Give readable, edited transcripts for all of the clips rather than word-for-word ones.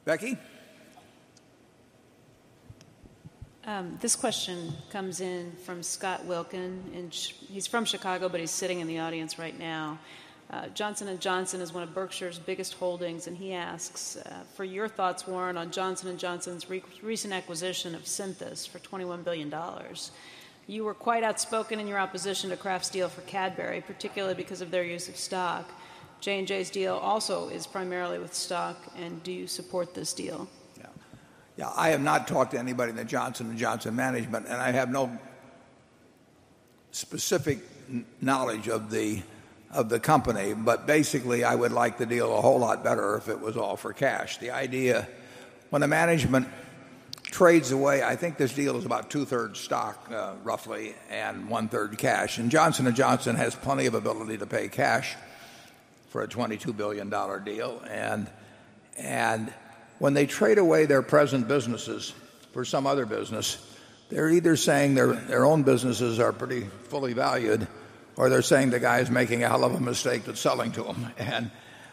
Becky? This question comes in from Scott Wilkin, and he's from Chicago, but he's sitting in the audience right now. Johnson & Johnson is one of Berkshire's biggest holdings, and he asks for your thoughts, Warren, on Johnson & Johnson's recent acquisition of Synthos for $21 billion. You were quite outspoken in your opposition to Kraft's deal for Cadbury, particularly because of their use of stock. J&J's deal also is primarily with stock, and do you support this deal? Yeah, I have not talked to anybody in the Johnson & Johnson management, and I have no specific knowledge of the company, but basically I would like the deal a whole lot better if it was all for cash. The idea, when the management trades away, I think this deal is about 2/3 stock, roughly, and 1/3 cash. And Johnson & Johnson has plenty of ability to pay cash for a $22 billion deal. And when they trade away their present businesses for some other business, they're either saying their own businesses are pretty fully valued, or they're saying the guy is making a hell of a mistake that's selling to them. And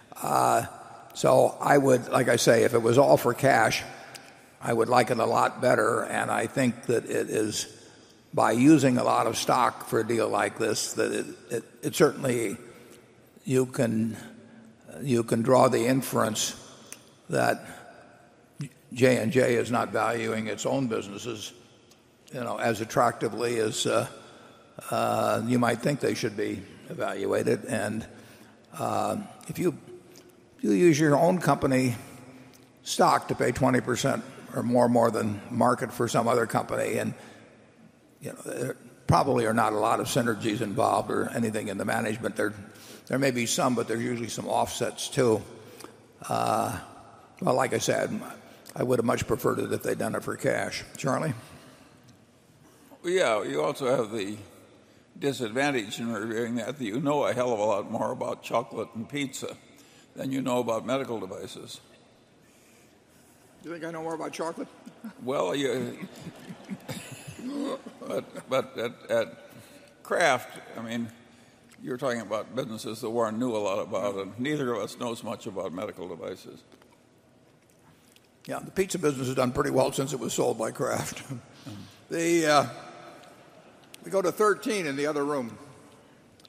so I would, like I say, if it was all for cash, I would like it a lot better. And I think that it is, by using a lot of stock for a deal like this, that it certainly, you can draw the inference that J&J is not valuing its own businesses, as attractively as you might think they should be evaluated. And if you use your own company stock to pay 20% or more than market for some other company, and there probably are not a lot of synergies involved or anything in the management. There may be some, but there's usually some offsets too. Well, like I said, I would have much preferred it if they'd done it for cash. Charlie? Well, yeah, you also have the disadvantage in reviewing that you know a hell of a lot more about chocolate and pizza than you know about medical devices. You think I know more about chocolate? Well, but at Kraft, I mean, you're talking about businesses that Warren knew a lot about, and neither of us knows much about medical devices. Yeah, the pizza business has done pretty well since it was sold by Kraft. We go to 13 in the other room.